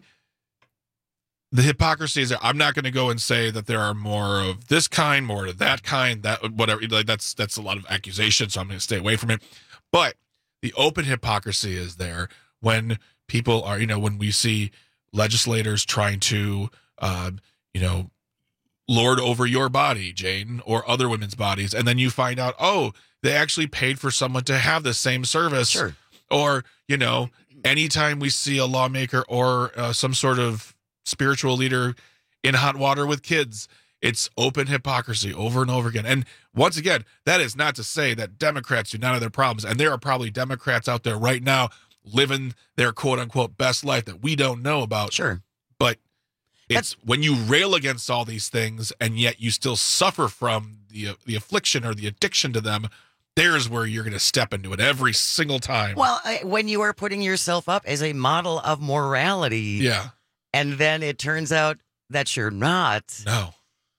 the hypocrisy is that I'm not going to go and say that there are more of this kind, more of that kind, that whatever. Like that's that's a lot of accusation, so I'm going to stay away from it. But the open hypocrisy is there when people are, you know, when we see legislators trying to, uh, you know, lord over your body, Jane, or other women's bodies, and then you find out, oh, they actually paid for someone to have the same service. Sure. Or, you know, anytime we see a lawmaker or uh, some sort of spiritual leader in hot water with kids, it's open hypocrisy over and over again. And once again, that is not to say that Democrats do not have their problems. And there are probably Democrats out there right now living their quote unquote best life that we don't know about. Sure. But it's when you rail against all these things and yet you still suffer from the the affliction or the addiction to them, there's where you're going to step into it every single time. Well, I, when you are putting yourself up as a model of morality, yeah, and then it turns out that you're not. No.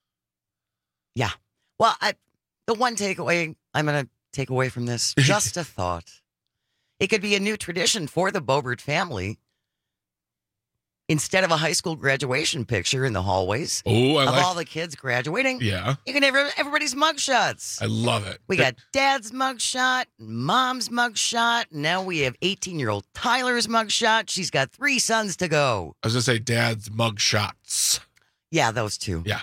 Yeah. Well, I, the one takeaway I'm going to take away from this, just a thought. It could be a new tradition for the Boebert family. Instead of a high school graduation picture in the hallways oh, I of like, all the kids graduating, yeah, you can have everybody's mugshots. I love it. We got dad's mugshot, mom's mugshot. Now we have eighteen-year-old Tyler's mugshot. She's got three sons to go. I was going to say dad's mug shots. Yeah, those two. Yeah.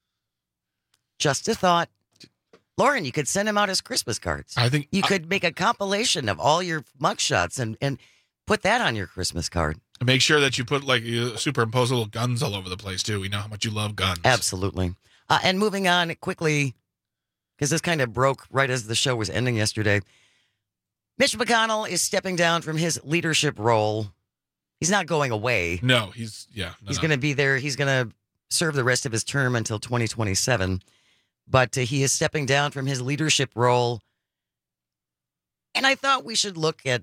Just a thought. Lauren, you could send them out as Christmas cards. I think you I, could make a compilation of all your mugshots and, and put that on your Christmas card. Make sure that you put, like, you superimpose little guns all over the place, too. We know how much you love guns. Absolutely. Uh, and moving on quickly, because this kind of broke right as the show was ending yesterday. Mitch McConnell is stepping down from his leadership role. He's not going away. No, he's, yeah. No, he's no. going to be there. He's going to serve the rest of his term until twenty twenty-seven. But uh, he is stepping down from his leadership role. And I thought we should look at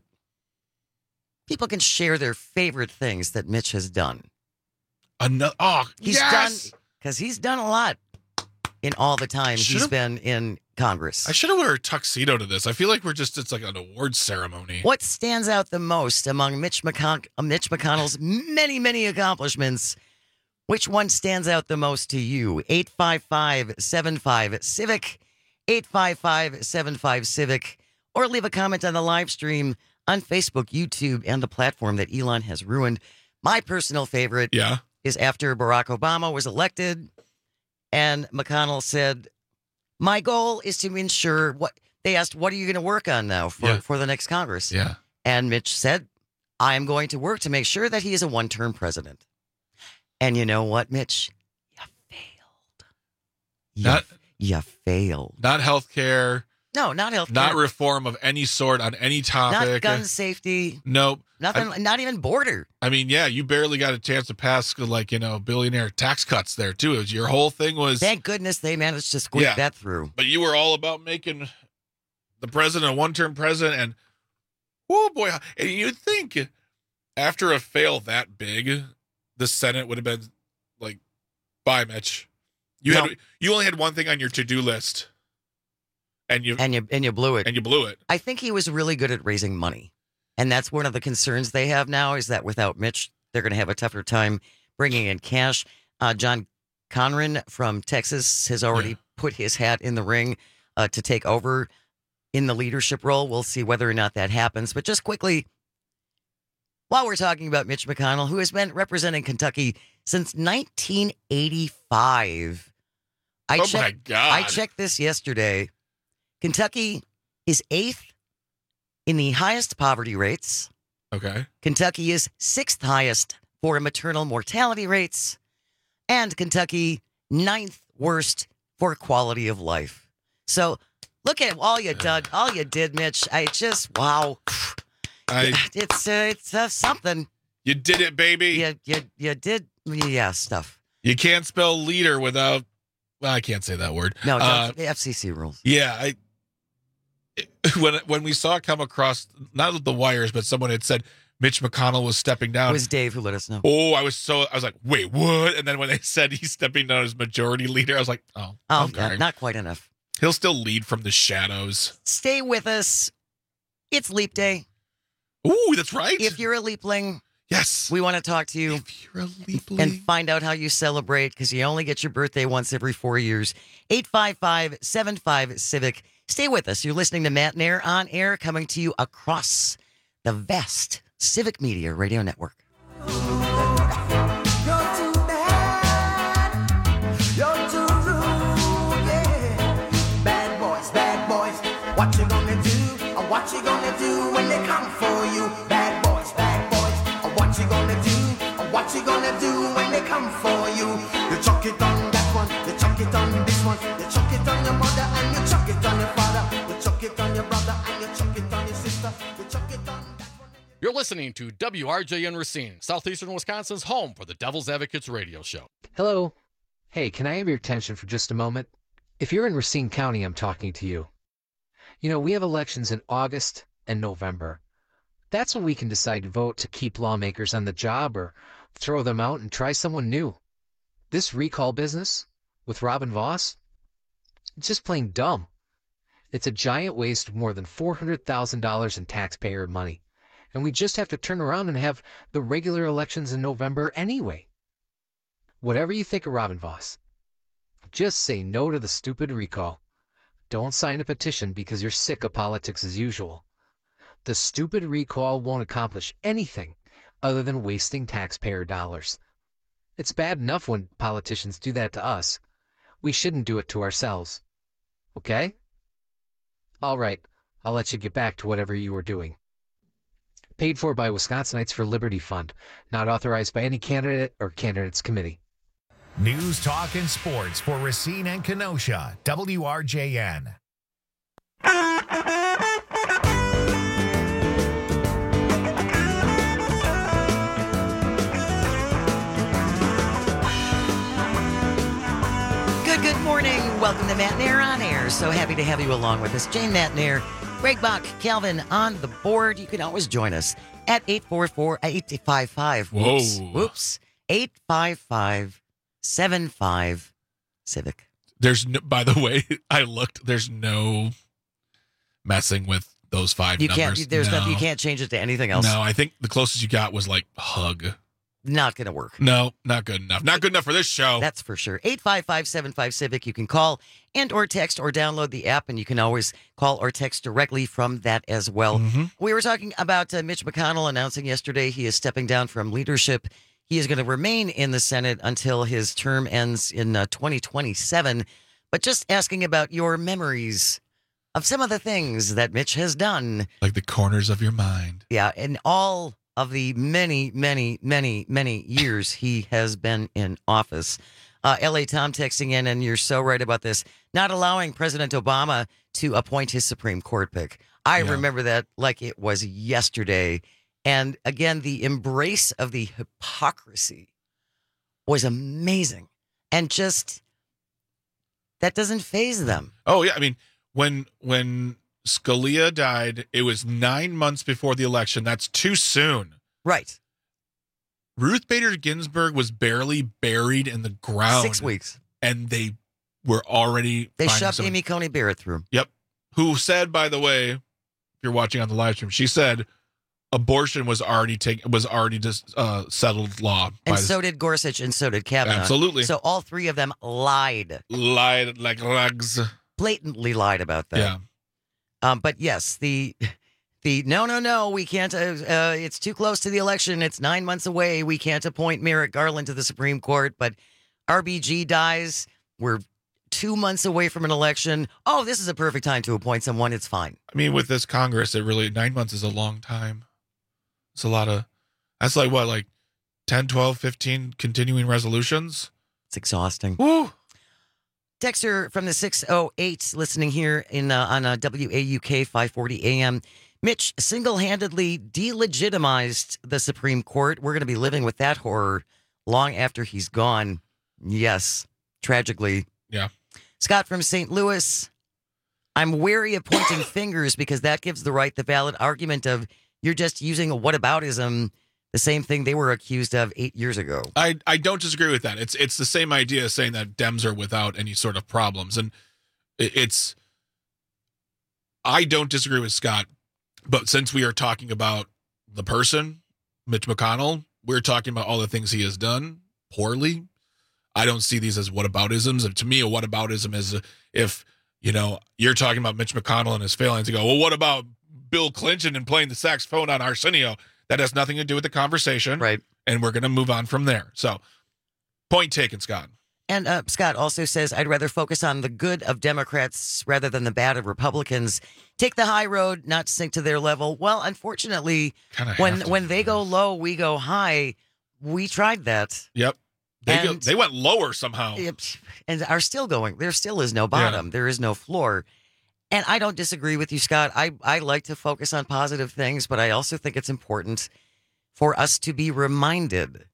people can share their favorite things that Mitch has done. Another, oh, he's yes! done because he's done a lot in all the time Should've, he's been in Congress. I should have worn a tuxedo to this. I feel like we're just, it's like an awards ceremony. What stands out the most among Mitch, McCon- uh, Mitch McConnell's many, many accomplishments? Which one stands out the most to you? eight five five, seven five, CIVIC, eight five five, seven five, CIVIC, or leave a comment on the live stream on Facebook, YouTube, and the platform that Elon has ruined. My personal favorite yeah. is after Barack Obama was elected, and McConnell said, my goal is to ensure what they asked, what are you going to work on now for, yeah. for the next Congress? Yeah. And Mitch said, I am going to work to make sure that he is a one-term president. And you know what, Mitch? You failed. You, not, you failed. Not health care. No, not health care. Not reform of any sort on any topic. Not gun safety. Nope. Nothing, I, not even border. I mean, yeah, you barely got a chance to pass, like, you know, billionaire tax cuts there, too. It was, your whole thing was... Thank goodness they managed to squeak yeah, that through. But you were all about making the president a one-term president, and, oh, boy, and you'd think after a fail that big, the Senate would have been like, bye, Mitch. You no. had you only had one thing on your to-do list, and you and you and you blew it. And you blew it. I think he was really good at raising money, and that's one of the concerns they have now. Is that without Mitch, they're going to have a tougher time bringing in cash. Uh, John Conran from Texas has already yeah. put his hat in the ring uh, to take over in the leadership role. We'll see whether or not that happens. But just quickly, while we're talking about Mitch McConnell, who has been representing Kentucky since nineteen eighty-five. I oh, checked, my God. I checked this yesterday. Kentucky is eighth in the highest poverty rates. Okay. Kentucky is sixth highest for maternal mortality rates. And Kentucky, ninth worst for quality of life. So look at all you did. All you did, Mitch. I just, wow. I, it's uh, it's uh, something. You did it, baby. You, you, you did, yeah, stuff. You can't spell leader without, well, I can't say that word. No, uh, the F C C rules. Yeah, I it, when when we saw it come across, not the wires, but someone had said Mitch McConnell was stepping down. It was Dave who let us know. Oh, I was so, I was like, wait, what? And then when they said he's stepping down as majority leader, I was like, oh, oh, okay. yeah, not quite enough. He'll still lead from the shadows. Stay with us. It's Leap Day. Ooh, that's right. If you're a Leapling, yes, we want to talk to you. If you're a Leapling. And find out how you celebrate, because you only get your birthday once every four years. eight five five, seven five, CIVIC. Stay with us. You're listening to Matt Nair on air, coming to you across the vast Civic Media Radio Network. What you gonna do? Or what you gonna do when they come for you? Bad boys, bad boys. Or what you gonna do? Or what you gonna do when they come for you? You chuck it on that one, you chuck it on this one, you chuck it on your mother and you chuck it on your father, you chuck it on your brother and you chuck it on your sister, you chuck it on that one. You're listening to W R J N Racine, Southeastern Wisconsin's home for the Devil's Advocates radio show. Hello. Hey, can I have your attention for just a moment? If you're in Racine County, I'm talking to you. You know, we have elections in August and November. That's when we can decide to vote to keep lawmakers on the job or throw them out and try someone new. This recall business with Robin Voss, it's just plain dumb. It's a giant waste of more than four hundred thousand dollars in taxpayer money. And we just have to turn around and have the regular elections in November anyway. Whatever you think of Robin Voss, just say no to the stupid recall. Don't sign a petition because you're sick of politics as usual. The stupid recall won't accomplish anything other than wasting taxpayer dollars. It's bad enough when politicians do that to us. We shouldn't do it to ourselves. Okay? All right, I'll let you get back to whatever you were doing. Paid for by Wisconsinites for Liberty Fund. Not authorized by any candidate or candidates committee. News, talk, and sports for Racine and Kenosha. W R J N. Good, good morning. Welcome to Matt Nair on Air. So happy to have you along with us. Jane Matt Nair, Greg Bach, Calvin on the board. You can always join us at eight four four, eight five five. Whoops. Whoa. Whoops. eight five five, seven five Civic. There's no, by the way, I looked, there's no messing with those five You numbers. can't. There's no. nothing. You can't change it to anything else. No, I think the closest you got was like hug. Not going to work. No, not good enough. Not good enough for this show. That's for sure. eight five five, seven five Civic. You can call and or text or download the app, and you can always call or text directly from that as well. Mm-hmm. We were talking about uh, Mitch McConnell announcing yesterday he is stepping down from leadership. He is going to remain in the Senate until his term ends in uh, twenty twenty-seven. But just asking about your memories of some of the things that Mitch has done. Like the corners of your mind. Yeah, and all of the many, many, many, many years he has been in office. Uh, L A Tom texting in, and you're so right about this, not allowing President Obama to appoint his Supreme Court pick. I Yeah. remember that like it was yesterday. And again, the embrace of the hypocrisy was amazing. And just, that doesn't faze them. Oh, yeah. I mean, when when Scalia died, it was nine months before the election. That's too soon. Right. Ruth Bader Ginsburg was barely buried in the ground. Six weeks. And they were already. They finding shoved someone- Amy Coney Barrett through. Yep. Who said, by the way, if you're watching on the live stream, she said abortion was already taken was already just uh, settled law. And by so the, did Gorsuch, and so did Kavanaugh. Absolutely. So all three of them lied. lied like rugs. Blatantly lied about that. Yeah. Um, but yes, the the no, no, no, we can't. Uh, uh, it's too close to the election. It's nine months away. We can't appoint Merrick Garland to the Supreme Court. But R B G dies. We're two months away from an election. Oh, this is a perfect time to appoint someone. It's fine. I mean, with this Congress, it really nine months is a long time. It's a lot of. That's like what, like ten, twelve, fifteen continuing resolutions. It's exhausting. Woo. Dexter from the six oh eight listening here in uh, on uh, W A U K five forty A M. Mitch single-handedly delegitimized the Supreme Court. We're going to be living with that horror long after he's gone. Yes, tragically. Yeah. Scott from Saint Louis. I'm wary of pointing fingers because that gives the right the valid argument of you're just using a whataboutism, the same thing they were accused of eight years ago. I, I don't disagree with that. It's it's the same idea as saying that Dems are without any sort of problems. And it, it's, I don't disagree with Scott, but since we are talking about the person, Mitch McConnell, we're talking about all the things he has done poorly. I don't see these as whataboutisms. And to me, a whataboutism is if, you know, you're talking about Mitch McConnell and his failings to go, well, what about Bill Clinton and playing the saxophone on Arsenio? That has nothing to do with the conversation. Right. And we're going to move on from there. So, point taken, Scott. And uh, Scott also says, I'd rather focus on the good of Democrats rather than the bad of Republicans. Take the high road, not sink to their level. Well, unfortunately, Kinda when have to. when they go low, we go high. We tried that. Yep. They go, And- they went lower somehow. Yep. And are still going. There still is no bottom. There is no floor. And I don't disagree with you, Scott. I, I like to focus on positive things, but I also think it's important for us to be reminded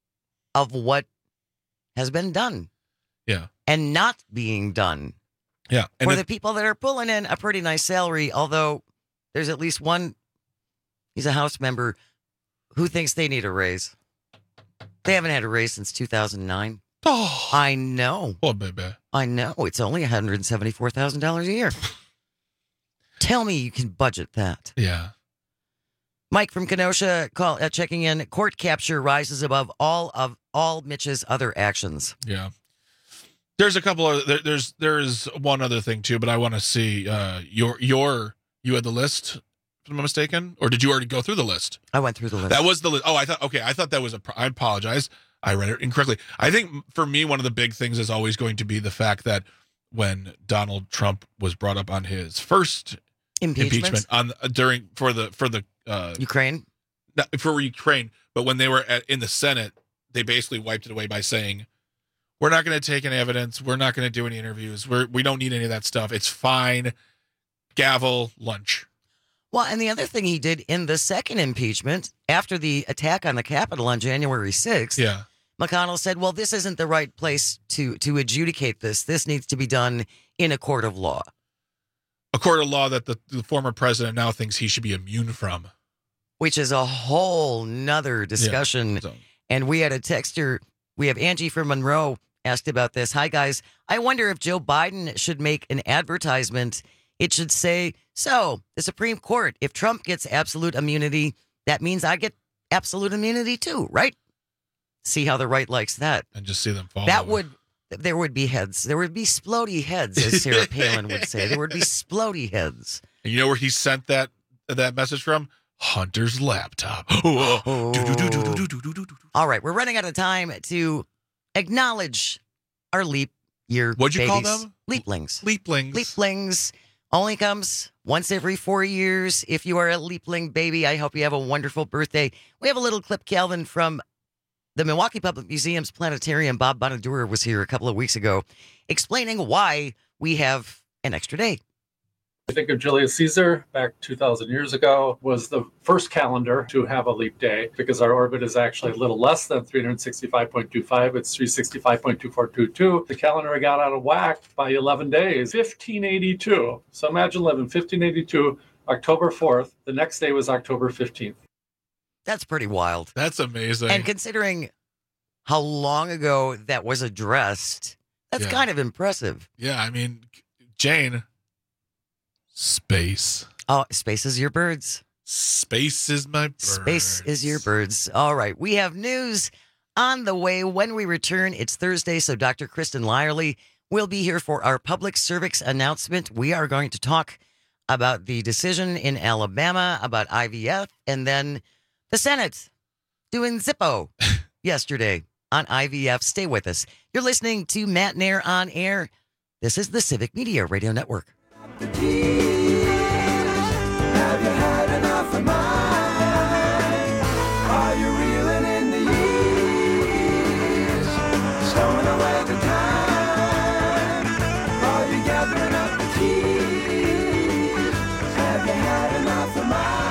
of what has been done Yeah. and not being done. Yeah. And for it- the people that are pulling in a pretty nice salary, although there's at least one, he's a House member, who thinks they need a raise. They haven't had a raise since two thousand nine. Oh, I know. Oh, baby. I know. It's only one hundred seventy-four thousand dollars a year. Tell me you can budget that. Yeah. Mike from Kenosha call, uh, checking in. Court capture rises above all of all Mitch's other actions. Yeah. There's a couple of there, there's there's one other thing too, but I want to see uh, your your you had the list, if I'm not mistaken, or did you already go through the list? I went through the list. That was the list. Oh, I thought okay, I thought that was a. pro- I apologize. I read it incorrectly. I think for me, one of the big things is always going to be the fact that when Donald Trump was brought up on his first Impeachment? impeachment on uh, during for the for the uh, Ukraine, not for Ukraine, but when they were at, in the Senate, they basically wiped it away by saying, "We're not going to take any evidence. We're not going to do any interviews. We're we don't need any of that stuff. It's fine." Gavel, lunch. Well, and the other thing he did in the second impeachment, after the attack on the Capitol on January sixth, Yeah. McConnell said, well, this isn't the right place to, to adjudicate this. This needs to be done in a court of law. A court of law that the, the former president now thinks he should be immune from. Which is a whole nother discussion. Yeah, so- And we had a texter, we have Angie from Monroe asked about this. Hi, guys. I wonder if Joe Biden should make an advertisement. It should say, so the Supreme Court, if Trump gets absolute immunity, that means I get absolute immunity too, right? See how the right likes that. And just see them fall. That over. would, there would be heads. There would be splody heads, as Sarah Palin would say. There would be splody heads. And you know where he sent that that message from? Hunter's laptop. All right, we're running out of time to acknowledge our leap year What'd you call babies. them? Leaplings. Leaplings. Leaplings only comes once every four years. If you are a leapling baby, I hope you have a wonderful birthday. We have a little clip, Calvin, from the Milwaukee Public Museum's planetarium. Bob Bonadurer was here a couple of weeks ago explaining why we have an extra day. I think of Julius Caesar back two thousand years ago was the first calendar to have a leap day because our orbit is actually a little less than three hundred sixty-five point two five. It's three hundred sixty-five point two four two two. The calendar got out of whack by eleven days, fifteen eighty-two. So imagine living fifteen eighty-two, October fourth. The next day was October fifteenth. That's pretty wild. That's amazing. And considering how long ago that was addressed, that's Yeah. kind of impressive. Yeah, I mean, Jane, space. Oh, space is your birds. Space is my bird. Space is your birds. All right. We have news on the way. When we return, it's Thursday, so Doctor Kristen Lyerly will be here for our public service announcement. We are going to talk about the decision in Alabama about I V F, and then the Senate doing Zippo yesterday on I V F. Stay with us. You're listening to Matt Nair on Air. This is the Civic Media Radio Network. Have you had enough of mine? Are you reeling in the years? Stowing away the time? Are you gathering up the keys? Have you had enough of mine?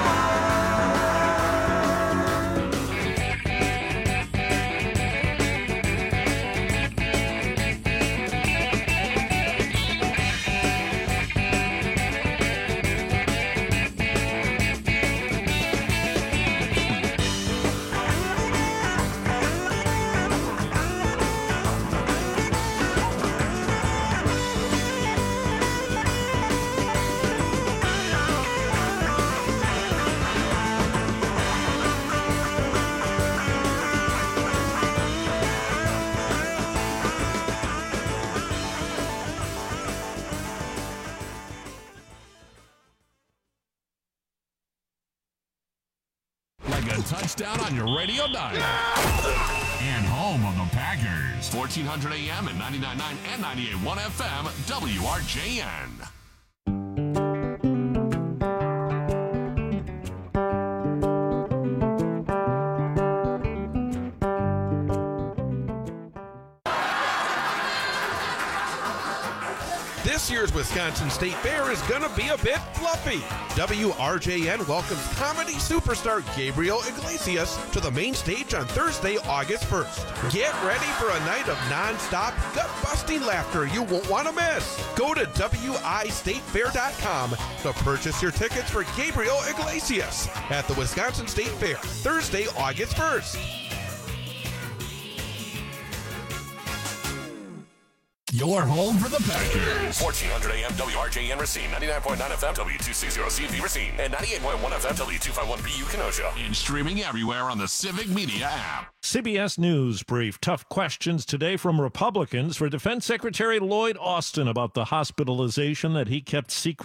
Like a touchdown on your radio dial. And home of the Packers. fourteen hundred A M and ninety-nine point nine and ninety-eight point one F M, W R J N. This year's Wisconsin State Fair is going to be a bit fluffy. W R J N welcomes comedy superstar Gabriel Iglesias to the main stage on Thursday, August first. Get ready for a night of non-stop, gut-busting laughter you won't want to miss. Go to W I state fair dot com to purchase your tickets for Gabriel Iglesias at the Wisconsin State Fair, Thursday, August first. Your home for the Packers. fourteen hundred A M W R J N Racine, ninety-nine point nine F M W two sixty C V Racine, and ninety-eight point one F M W two fifty-one B U Kenosha. And streaming everywhere on the Civic Media app. C B S News brief. Tough questions today from Republicans for Defense Secretary Lloyd Austin about the hospitalization that he kept secret